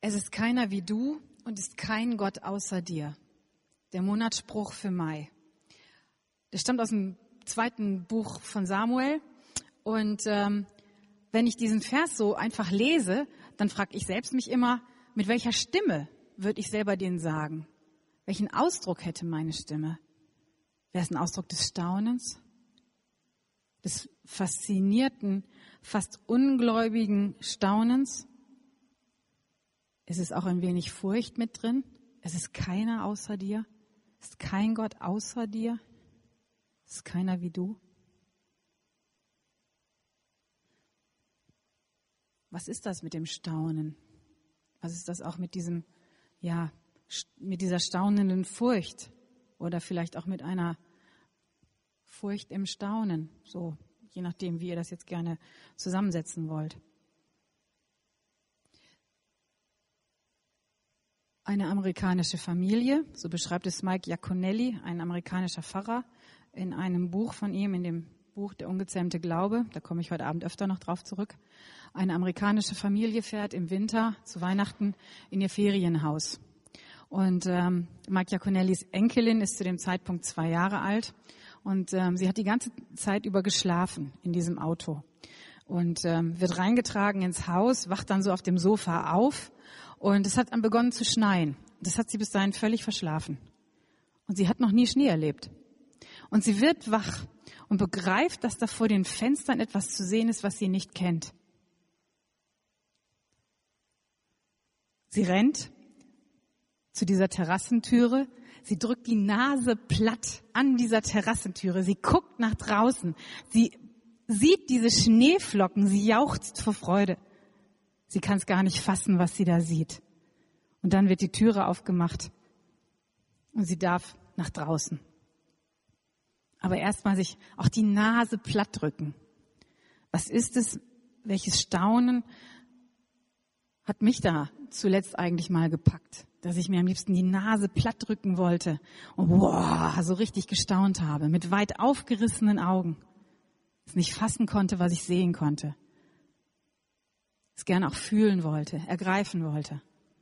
Es ist keiner wie du und ist kein Gott außer dir. Der Monatsspruch für Mai. Der stammt aus dem 2. Buch von Samuel. Und wenn ich diesen Vers so einfach lese, dann frage ich selbst mich immer, mit welcher Stimme würde ich selber den sagen? Welchen Ausdruck hätte meine Stimme? Wäre es ein Ausdruck des Staunens? Des faszinierten, fast ungläubigen Staunens? Ist es auch ein wenig Furcht mit drin? Es ist keiner außer dir. Es ist kein Gott außer dir. Es ist keiner wie du. Was ist das mit dem Staunen? Was ist das auch mit diesem, mit dieser staunenden Furcht? Oder vielleicht auch mit einer Furcht im Staunen? So, je nachdem, wie ihr das jetzt gerne zusammensetzen wollt. Eine amerikanische Familie, so beschreibt es Mike Iaconelli, ein amerikanischer Pfarrer, in einem Buch von ihm, in dem Buch Der ungezähmte Glaube, da komme ich heute Abend öfter noch drauf zurück. Eine amerikanische Familie fährt im Winter zu Weihnachten in ihr Ferienhaus. Und Mike Iaconellis Enkelin ist zu dem Zeitpunkt 2 Jahre alt und sie hat die ganze Zeit über geschlafen in diesem Auto und wird reingetragen ins Haus, wacht dann so auf dem Sofa auf. Und es hat dann begonnen zu schneien. Das hat sie bis dahin völlig verschlafen. Und sie hat noch nie Schnee erlebt. Und sie wird wach und begreift, dass da vor den Fenstern etwas zu sehen ist, was sie nicht kennt. Sie rennt zu dieser Terrassentüre. Sie drückt die Nase platt an dieser Terrassentüre. Sie guckt nach draußen. Sie sieht diese Schneeflocken. Sie jauchzt vor Freude. Sie kann es gar nicht fassen, was sie da sieht. Und dann wird die Türe aufgemacht und sie darf nach draußen. Aber erstmal sich auch die Nase platt drücken. Was ist es? Welches Staunen hat mich da zuletzt eigentlich mal gepackt, dass ich mir am liebsten die Nase platt drücken wollte und so richtig gestaunt habe, mit weit aufgerissenen Augen, es nicht fassen konnte, was ich sehen konnte. Es gerne auch fühlen wollte, ergreifen wollte.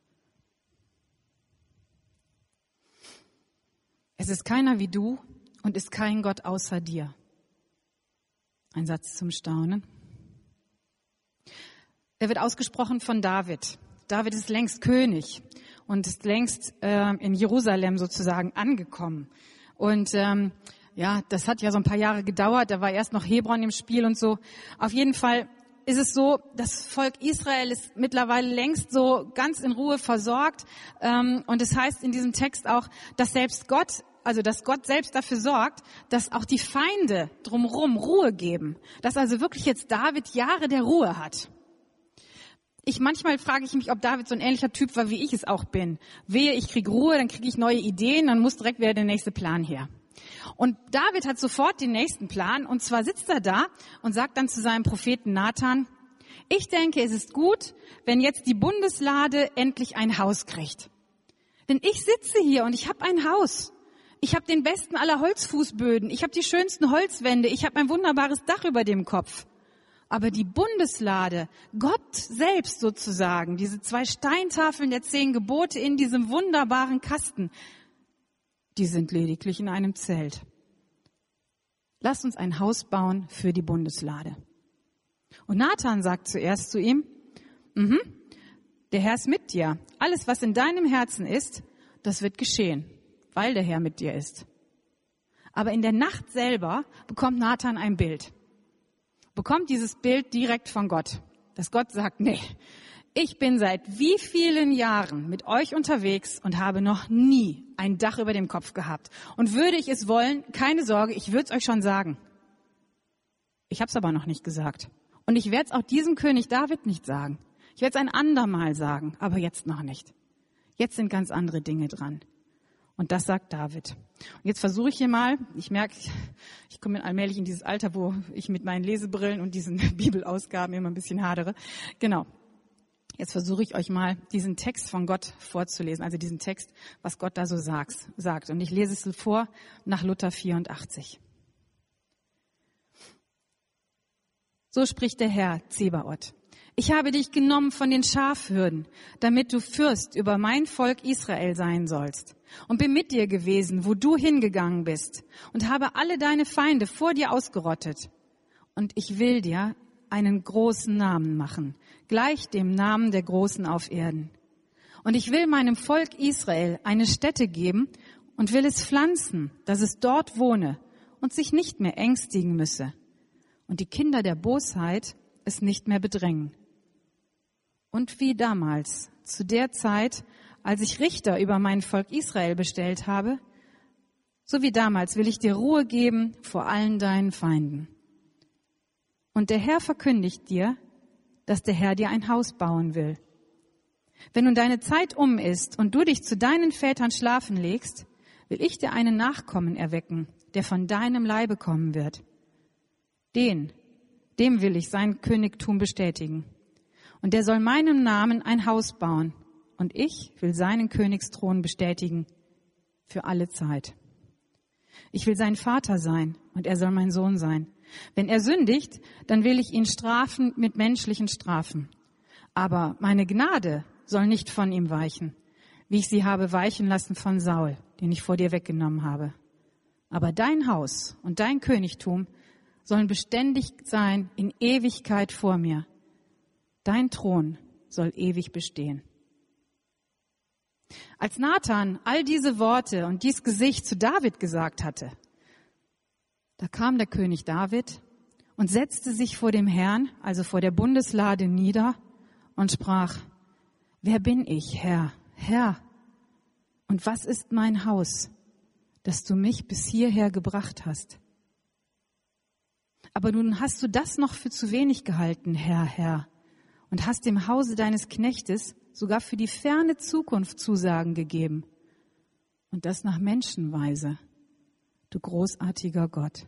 Es ist keiner wie du und ist kein Gott außer dir. Ein Satz zum Staunen. Er wird ausgesprochen von David. David ist längst König und ist längst in Jerusalem sozusagen angekommen. Und das hat ja so ein paar Jahre gedauert. Da war erst noch Hebron im Spiel und so. Auf jeden Fall ist es so, das Volk Israel ist mittlerweile längst so ganz in Ruhe versorgt. Und es heißt in diesem Text auch, dass dass Gott selbst dafür sorgt, dass auch die Feinde drumherum Ruhe geben. Dass also wirklich jetzt David Jahre der Ruhe hat. Manchmal frage ich mich, ob David so ein ähnlicher Typ war, wie ich es auch bin. Wehe, ich kriege Ruhe, dann kriege ich neue Ideen, dann muss direkt wieder der nächste Plan her. Und David hat sofort den nächsten Plan, und zwar sitzt er da und sagt dann zu seinem Propheten Nathan: Ich denke, es ist gut, wenn jetzt die Bundeslade endlich ein Haus kriegt. Denn ich sitze hier und ich habe ein Haus. Ich habe den besten aller Holzfußböden, ich habe die schönsten Holzwände, ich habe ein wunderbares Dach über dem Kopf. Aber die Bundeslade, Gott selbst sozusagen, diese 2 Steintafeln der 10 Gebote in diesem wunderbaren Kasten, die sind lediglich in einem Zelt. Lasst uns ein Haus bauen für die Bundeslade. Und Nathan sagt zuerst zu ihm: Der Herr ist mit dir. Alles, was in deinem Herzen ist, das wird geschehen, weil der Herr mit dir ist. Aber in der Nacht selber bekommt Nathan ein Bild. Bekommt dieses Bild direkt von Gott. Dass Gott sagt: Nee, ich bin seit wie vielen Jahren mit euch unterwegs und habe noch nie ein Dach über dem Kopf gehabt. Und würde ich es wollen, keine Sorge, ich würde es euch schon sagen. Ich habe es aber noch nicht gesagt. Und ich werde es auch diesem König David nicht sagen. Ich werde es ein andermal sagen, aber jetzt noch nicht. Jetzt sind ganz andere Dinge dran. Und das sagt David. Und jetzt versuche ich hier mal, ich merke, ich komme allmählich in dieses Alter, wo ich mit meinen Lesebrillen und diesen Bibelausgaben immer ein bisschen hadere. Genau. Jetzt versuche ich euch mal, diesen Text von Gott vorzulesen, also diesen Text, was Gott da so sagt. Und ich lese es vor nach Luther 84. So spricht der Herr Zebaoth: Ich habe dich genommen von den Schafhürden, damit du Fürst über mein Volk Israel sein sollst. Und bin mit dir gewesen, wo du hingegangen bist, und habe alle deine Feinde vor dir ausgerottet. Und ich will dir einen großen Namen machen, gleich dem Namen der Großen auf Erden. Und ich will meinem Volk Israel eine Stätte geben und will es pflanzen, dass es dort wohne und sich nicht mehr ängstigen müsse. Und die Kinder der Bosheit es nicht mehr bedrängen. Und wie damals, zu der Zeit, als ich Richter über mein Volk Israel bestellt habe, so wie damals will ich dir Ruhe geben vor allen deinen Feinden. Und der Herr verkündigt dir, dass der Herr dir ein Haus bauen will. Wenn nun deine Zeit um ist und du dich zu deinen Vätern schlafen legst, will ich dir einen Nachkommen erwecken, der von deinem Leibe kommen wird. Dem will ich sein Königtum bestätigen. Und der soll meinem Namen ein Haus bauen. Und ich will seinen Königsthron bestätigen für alle Zeit. Ich will sein Vater sein und er soll mein Sohn sein. Wenn er sündigt, dann will ich ihn strafen mit menschlichen Strafen. Aber meine Gnade soll nicht von ihm weichen, wie ich sie habe weichen lassen von Saul, den ich vor dir weggenommen habe. Aber dein Haus und dein Königtum sollen beständig sein in Ewigkeit vor mir. Dein Thron soll ewig bestehen. Als Nathan all diese Worte und dies Gesicht zu David gesagt hatte, da kam der König David und setzte sich vor dem Herrn, also vor der Bundeslade, nieder und sprach: Wer bin ich, Herr, Herr? Und was ist mein Haus, dass du mich bis hierher gebracht hast? Aber nun hast du das noch für zu wenig gehalten, Herr, Herr, und hast dem Hause deines Knechtes sogar für die ferne Zukunft Zusagen gegeben. Und das nach Menschenweise, du großartiger Gott.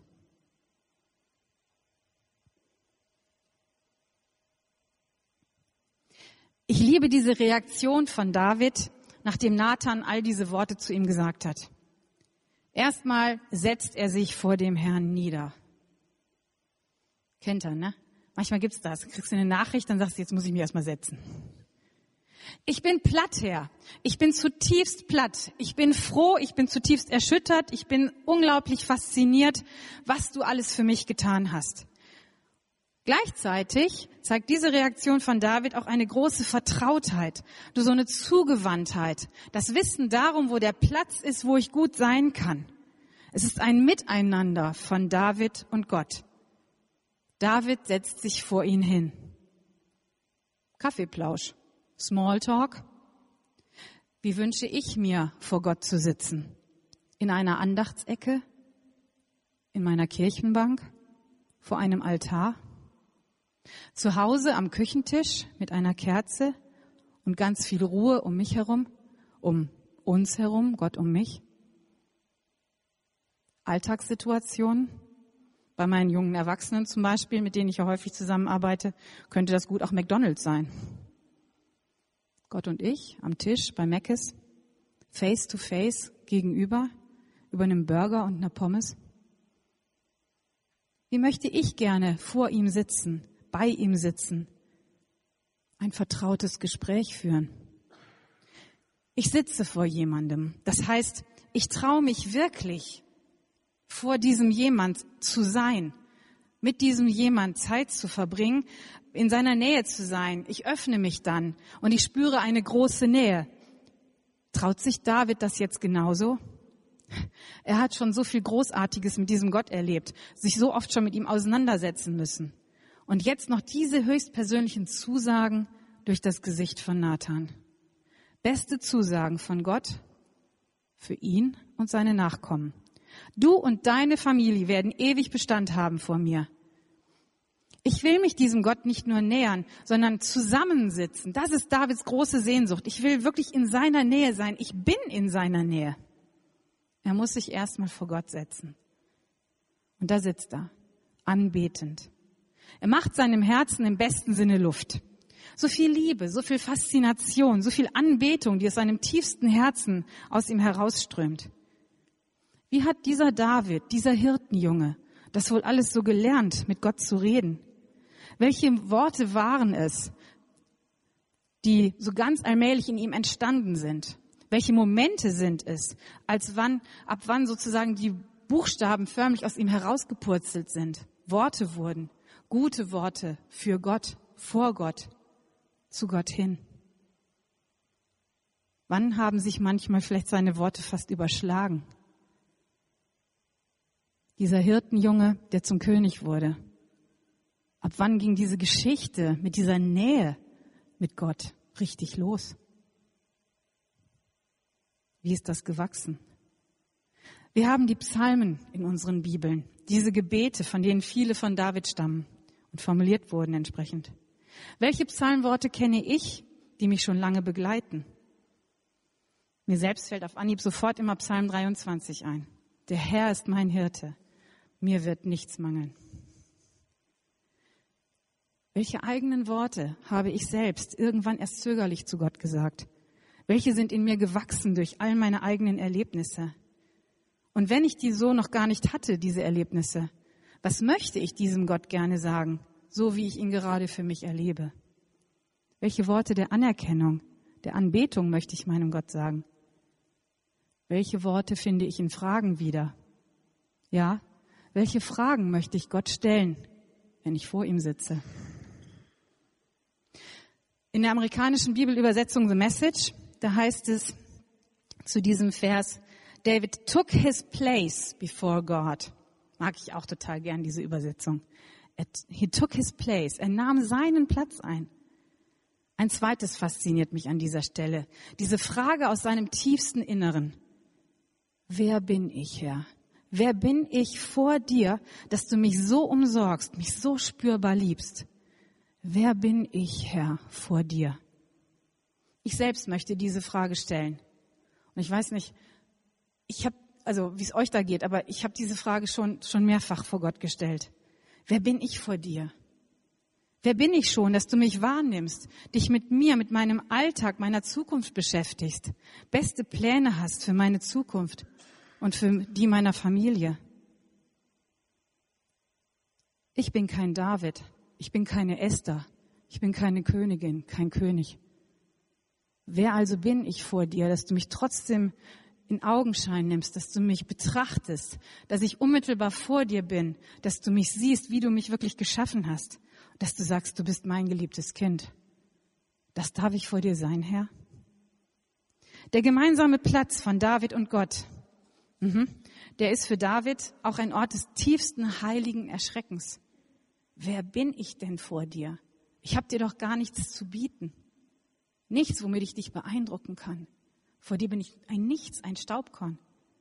Ich liebe diese Reaktion von David, nachdem Nathan all diese Worte zu ihm gesagt hat. Erstmal setzt er sich vor dem Herrn nieder. Kennt er, ne? Manchmal gibt's das. Du kriegst eine Nachricht, dann sagst du, jetzt muss ich mich erstmal setzen. Ich bin platt, Herr. Ich bin zutiefst platt. Ich bin froh, ich bin zutiefst erschüttert. Ich bin unglaublich fasziniert, was du alles für mich getan hast. Gleichzeitig zeigt diese Reaktion von David auch eine große Vertrautheit, so eine Zugewandtheit, das Wissen darum, wo der Platz ist, wo ich gut sein kann. Es ist ein Miteinander von David und Gott. David setzt sich vor ihn hin. Kaffeeplausch, Smalltalk. Wie wünsche ich mir, vor Gott zu sitzen? In einer Andachtsecke? In meiner Kirchenbank? Vor einem Altar? Zu Hause am Küchentisch mit einer Kerze und ganz viel Ruhe um mich herum, um uns herum, Gott um mich. Alltagssituationen, bei meinen jungen Erwachsenen zum Beispiel, mit denen ich ja häufig zusammenarbeite, könnte das gut auch McDonald's sein. Gott und ich am Tisch bei Mc's, face to face gegenüber, über einem Burger und einer Pommes. Wie möchte ich gerne vor ihm sitzen, bei ihm sitzen, ein vertrautes Gespräch führen? Ich sitze vor jemandem. Das heißt, ich traue mich wirklich, vor diesem jemand zu sein, mit diesem jemand Zeit zu verbringen, in seiner Nähe zu sein. Ich öffne mich dann und ich spüre eine große Nähe. Traut sich David das jetzt genauso? Er hat schon so viel Großartiges mit diesem Gott erlebt, sich so oft schon mit ihm auseinandersetzen müssen. Und jetzt noch diese höchstpersönlichen Zusagen durch das Gesicht von Nathan. Beste Zusagen von Gott für ihn und seine Nachkommen. Du und deine Familie werden ewig Bestand haben vor mir. Ich will mich diesem Gott nicht nur nähern, sondern zusammensitzen. Das ist Davids große Sehnsucht. Ich will wirklich in seiner Nähe sein. Ich bin in seiner Nähe. Er muss sich erstmal vor Gott setzen. Und da sitzt er, anbetend. Er macht seinem Herzen im besten Sinne Luft. So viel Liebe, so viel Faszination, so viel Anbetung, die aus seinem tiefsten Herzen aus ihm herausströmt. Wie hat dieser David, dieser Hirtenjunge, das wohl alles so gelernt, mit Gott zu reden? Welche Worte waren es, die so ganz allmählich in ihm entstanden sind? Welche Momente sind es, ab wann sozusagen die Buchstaben förmlich aus ihm herausgepurzelt sind? Worte wurden, gute Worte für Gott, vor Gott, zu Gott hin. Wann haben sich manchmal vielleicht seine Worte fast überschlagen? Dieser Hirtenjunge, der zum König wurde. Ab wann ging diese Geschichte mit dieser Nähe mit Gott richtig los? Wie ist das gewachsen? Wir haben die Psalmen in unseren Bibeln, diese Gebete, von denen viele von David stammen und formuliert wurden entsprechend. Welche Psalmworte kenne ich, die mich schon lange begleiten? Mir selbst fällt auf Anhieb sofort immer Psalm 23 ein. Der Herr ist mein Hirte, mir wird nichts mangeln. Welche eigenen Worte habe ich selbst irgendwann erst zögerlich zu Gott gesagt? Welche sind in mir gewachsen durch all meine eigenen Erlebnisse? Und wenn ich die so noch gar nicht hatte, diese Erlebnisse, was möchte ich diesem Gott gerne sagen, so wie ich ihn gerade für mich erlebe? Welche Worte der Anerkennung, der Anbetung möchte ich meinem Gott sagen? Welche Worte finde ich in Fragen wieder? Ja, welche Fragen möchte ich Gott stellen, wenn ich vor ihm sitze? In der amerikanischen Bibelübersetzung The Message, da heißt es zu diesem Vers, David took his place before God. Mag ich auch total gern, diese Übersetzung. He took his place. Er nahm seinen Platz ein. Ein zweites fasziniert mich an dieser Stelle. Diese Frage aus seinem tiefsten Inneren. Wer bin ich, Herr? Wer bin ich vor dir, dass du mich so umsorgst, mich so spürbar liebst? Wer bin ich, Herr, vor dir? Ich selbst möchte diese Frage stellen. Und ich weiß nicht, wie es euch da geht, aber ich habe diese Frage schon mehrfach vor Gott gestellt. Wer bin ich vor dir? Wer bin ich schon, dass du mich wahrnimmst, dich mit mir, mit meinem Alltag, meiner Zukunft beschäftigst, beste Pläne hast für meine Zukunft und für die meiner Familie? Ich bin kein David, ich bin keine Esther, ich bin keine Königin, kein König. Wer also bin ich vor dir, dass du mich trotzdem in Augenschein nimmst, dass du mich betrachtest, dass ich unmittelbar vor dir bin, dass du mich siehst, wie du mich wirklich geschaffen hast, dass du sagst, du bist mein geliebtes Kind. Das darf ich vor dir sein, Herr? Der gemeinsame Platz von David und Gott, der ist für David auch ein Ort des tiefsten heiligen Erschreckens. Wer bin ich denn vor dir? Ich habe dir doch gar nichts zu bieten. Nichts, womit ich dich beeindrucken kann. Vor dir bin ich ein Nichts, ein Staubkorn.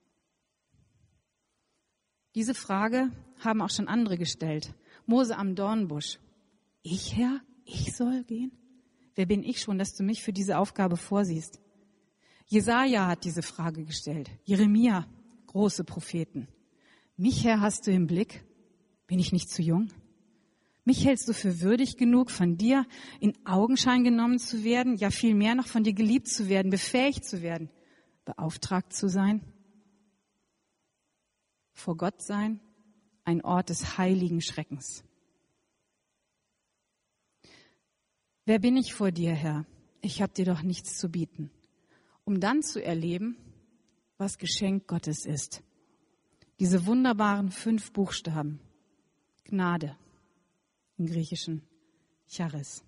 Diese Frage haben auch schon andere gestellt. Mose am Dornbusch. Ich, Herr, ich soll gehen? Wer bin ich schon, dass du mich für diese Aufgabe vorsiehst? Jesaja hat diese Frage gestellt. Jeremia, große Propheten. Mich, Herr, hast du im Blick? Bin ich nicht zu jung? Mich hältst du für würdig genug, von dir in Augenschein genommen zu werden, ja vielmehr noch von dir geliebt zu werden, befähigt zu werden, beauftragt zu sein? Vor Gott sein, ein Ort des heiligen Schreckens. Wer bin ich vor dir, Herr? Ich habe dir doch nichts zu bieten. Um dann zu erleben, was Geschenk Gottes ist. Diese wunderbaren 5 Buchstaben. Gnade. Im Griechischen Charis.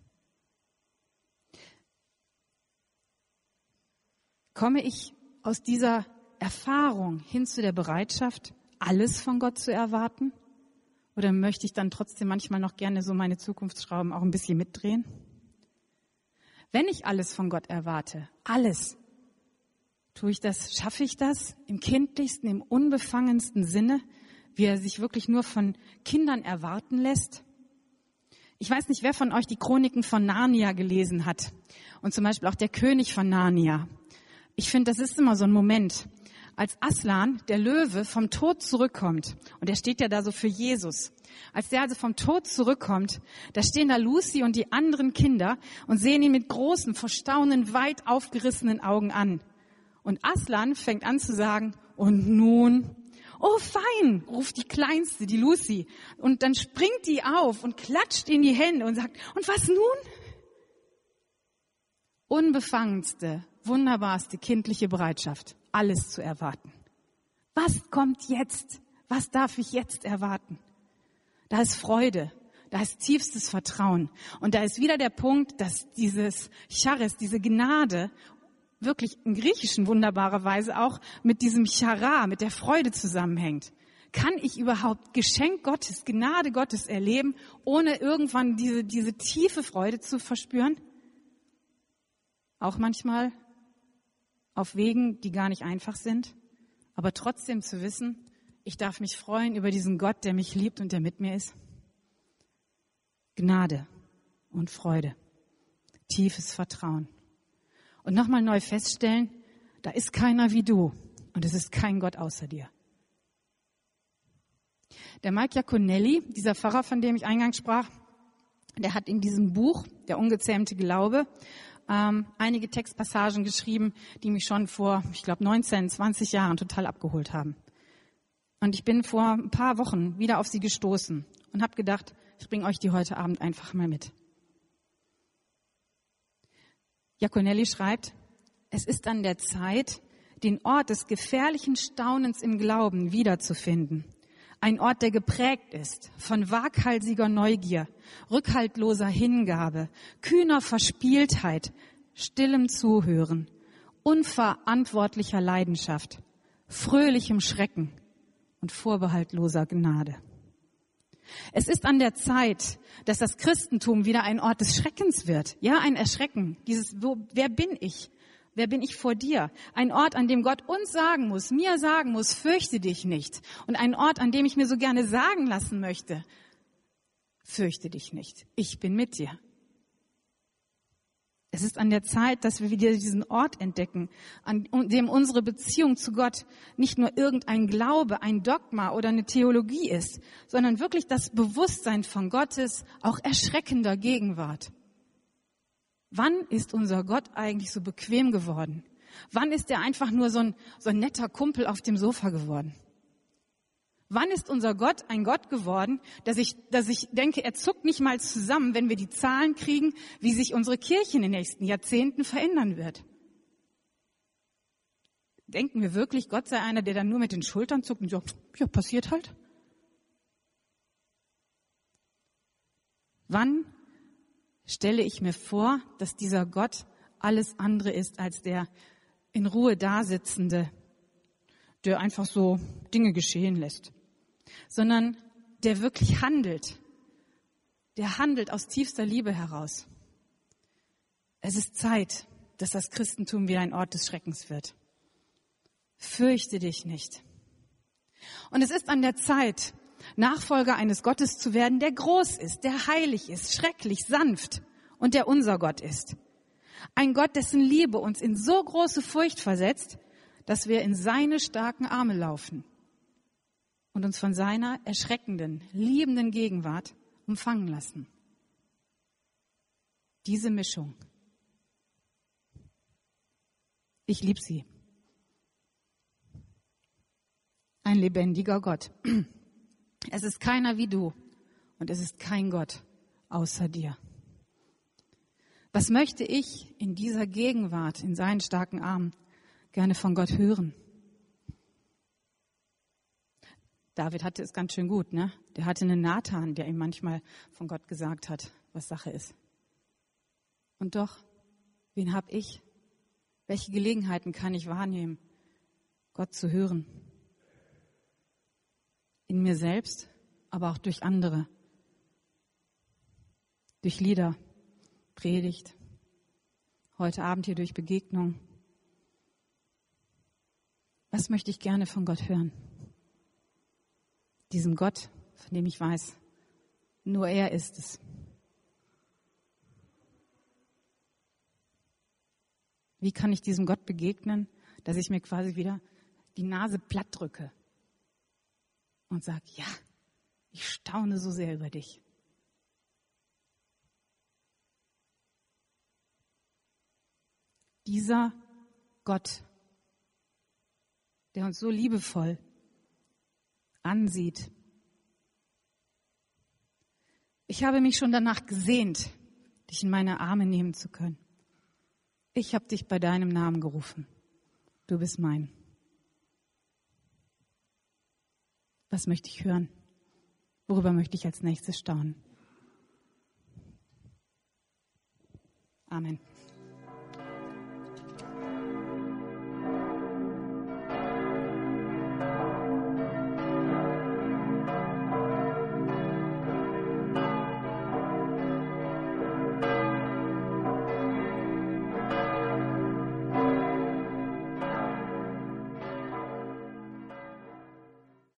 Komme ich aus dieser Erfahrung hin zu der Bereitschaft, alles von Gott zu erwarten? Oder möchte ich dann trotzdem manchmal noch gerne so meine Zukunftsschrauben auch ein bisschen mitdrehen? Wenn ich alles von Gott erwarte, alles, schaffe ich das im kindlichsten, im unbefangensten Sinne, wie er sich wirklich nur von Kindern erwarten lässt? Ich weiß nicht, wer von euch die Chroniken von Narnia gelesen hat und zum Beispiel auch der König von Narnia. Ich finde, das ist immer so ein Moment, als Aslan, der Löwe, vom Tod zurückkommt, und der steht ja da so für Jesus, als der also vom Tod zurückkommt, da stehen da Lucy und die anderen Kinder und sehen ihn mit großen, vor Staunen weit aufgerissenen Augen an. Und Aslan fängt an zu sagen, und nun? Oh, fein, ruft die Kleinste, die Lucy. Und dann springt die auf und klatscht in die Hände und sagt, und was nun? Unbefangenste, wunderbarste kindliche Bereitschaft, alles zu erwarten. Was kommt jetzt? Was darf ich jetzt erwarten? Da ist Freude, da ist tiefstes Vertrauen. Und da ist wieder der Punkt, dass dieses Charis, diese Gnade, wirklich im Griechischen wunderbarerweise auch mit diesem Chara, mit der Freude zusammenhängt. Kann ich überhaupt Geschenk Gottes, Gnade Gottes erleben, ohne irgendwann diese tiefe Freude zu verspüren? Auch manchmal auf Wegen, die gar nicht einfach sind, aber trotzdem zu wissen, ich darf mich freuen über diesen Gott, der mich liebt und der mit mir ist. Gnade und Freude, tiefes Vertrauen. Und nochmal neu feststellen, da ist keiner wie du und es ist kein Gott außer dir. Der Mike Iaconelli, dieser Pfarrer, von dem ich eingangs sprach, der hat in diesem Buch, Der ungezähmte Glaube, einige Textpassagen geschrieben, die mich schon vor, 19, 20 Jahren total abgeholt haben. Und ich bin vor ein paar Wochen wieder auf sie gestoßen und habe gedacht, ich bringe euch die heute Abend einfach mal mit. Iaconelli schreibt, es ist an der Zeit, den Ort des gefährlichen Staunens im Glauben wiederzufinden. Ein Ort, der geprägt ist von waghalsiger Neugier, rückhaltloser Hingabe, kühner Verspieltheit, stillem Zuhören, unverantwortlicher Leidenschaft, fröhlichem Schrecken und vorbehaltloser Gnade. Es ist an der Zeit, dass das Christentum wieder ein Ort des Schreckens wird. Ja, ein Erschrecken. Wer bin ich? Wer bin ich vor dir? Ein Ort, an dem Gott uns sagen muss, mir sagen muss, fürchte dich nicht. Und ein Ort, an dem ich mir so gerne sagen lassen möchte, fürchte dich nicht. Ich bin mit dir. Es ist an der Zeit, dass wir wieder diesen Ort entdecken, an dem unsere Beziehung zu Gott nicht nur irgendein Glaube, ein Dogma oder eine Theologie ist, sondern wirklich das Bewusstsein von Gottes auch erschreckender Gegenwart. Wann ist unser Gott eigentlich so bequem geworden? Wann ist er einfach nur so ein netter Kumpel auf dem Sofa geworden? Wann ist unser Gott ein Gott geworden, dass ich denke, er zuckt nicht mal zusammen, wenn wir die Zahlen kriegen, wie sich unsere Kirche in den nächsten Jahrzehnten verändern wird? Denken wir wirklich, Gott sei einer, der dann nur mit den Schultern zuckt und sagt, ja, passiert halt? Wann stelle ich mir vor, dass dieser Gott alles andere ist als der in Ruhe Dasitzende, der einfach so Dinge geschehen lässt, sondern der wirklich handelt. Der handelt aus tiefster Liebe heraus. Es ist Zeit, dass das Christentum wieder ein Ort des Schreckens wird. Fürchte dich nicht. Und es ist an der Zeit, Nachfolger eines Gottes zu werden, der groß ist, der heilig ist, schrecklich, sanft und der unser Gott ist. Ein Gott, dessen Liebe uns in so große Furcht versetzt, dass wir in seine starken Arme laufen und uns von seiner erschreckenden, liebenden Gegenwart umfangen lassen. Diese Mischung. Ich liebe sie. Ein lebendiger Gott. Es ist keiner wie du und es ist kein Gott außer dir. Was möchte ich in dieser Gegenwart, in seinen starken Armen, gerne von Gott hören? David hatte es ganz schön gut, ne? Der hatte einen Nathan, der ihm manchmal von Gott gesagt hat, was Sache ist. Und doch, wen habe ich? Welche Gelegenheiten kann ich wahrnehmen, Gott zu hören? In mir selbst, aber auch durch andere. Durch Lieder, Predigt, heute Abend hier durch Begegnung. Was möchte ich gerne von Gott hören? Diesem Gott, von dem ich weiß, nur er ist es. Wie kann ich diesem Gott begegnen, dass ich mir quasi wieder die Nase platt drücke und sage, ja, ich staune so sehr über dich. Dieser Gott, der uns so liebevoll ansieht. Ich habe mich schon danach gesehnt, dich in meine Arme nehmen zu können. Ich habe dich bei deinem Namen gerufen. Du bist mein. Was möchte ich hören? Worüber möchte ich als nächstes staunen? Amen.